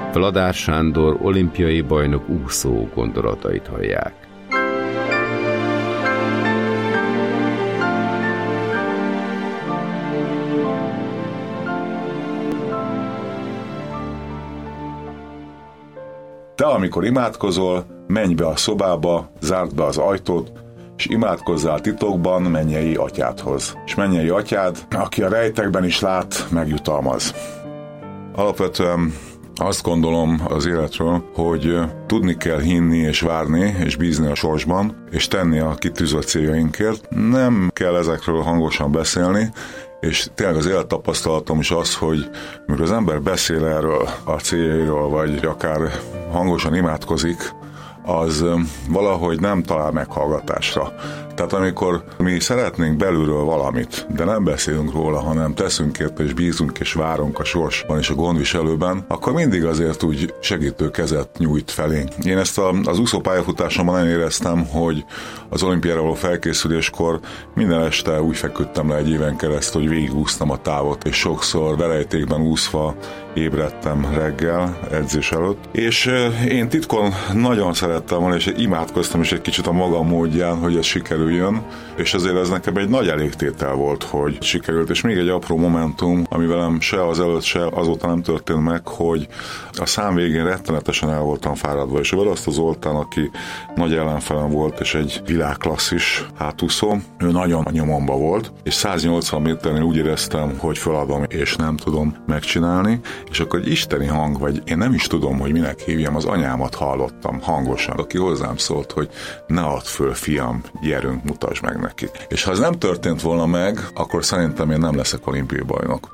Vladár Sándor olimpiai bajnok úszó gondolatait hallják. Te, amikor imádkozol, menj be a szobába, zárd be az ajtót, és imádkozzál titokban mennyei atyádhoz. És mennyei atyád, aki a rejtekben is lát, megjutalmaz. Alapvetően azt gondolom az életről, hogy tudni kell hinni és várni, és bízni a sorsban, és tenni a kitűzött céljainkért. Nem kell ezekről hangosan beszélni, és tényleg az élettapasztalatom is az, hogy amikor az ember beszél erről a céljairól, vagy akár hangosan imádkozik, az valahogy nem talál meghallgatásra. Tehát amikor mi szeretnénk belülről valamit, de nem beszélünk róla, hanem teszünk érte, és bízunk, és várunk a sorsban és a gondviselőben, akkor mindig azért úgy segítő kezet nyújt felénk. Én ezt az úszó pályafutásomban nagyon éreztem, hogy az olimpiára való felkészüléskor minden este úgy feküdtem le egy éven keresztül, hogy végigúsztam a távot, és sokszor verejtékben úszva ébredtem reggel, edzés előtt. És én titkon nagyon szerettem volna, és imádkoztam is egy kicsit a magam módján, hogy ez sikerüljön, és azért ez nekem egy nagy elégtétel volt, hogy sikerült. És még egy apró momentum, ami velem se az előtt, se azóta nem történt meg, hogy a szám végén rettenetesen el voltam fáradva, és Varasztó Zoltán, aki nagy ellenfelem volt, és egy világklasszis hátúszó, ő nagyon a nyomomba volt, és 180 méternél úgy éreztem, hogy feladom, és nem tudom megcsinálni, és akkor egy isteni hang, vagy én nem is tudom, hogy minek hívjam, az anyámat hallottam hangosan, aki hozzám szólt, hogy ne add föl, fiam, gyerünk, mutasd meg nekik. És ha ez nem történt volna meg, akkor szerintem én nem leszek olimpiai bajnok.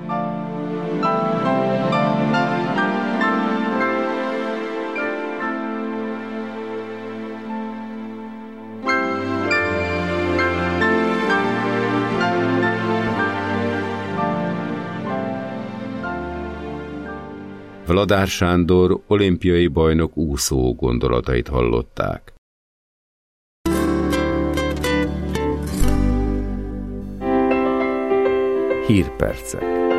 Vladár Sándor olimpiai bajnok úszó gondolatait hallották. Hírpercek.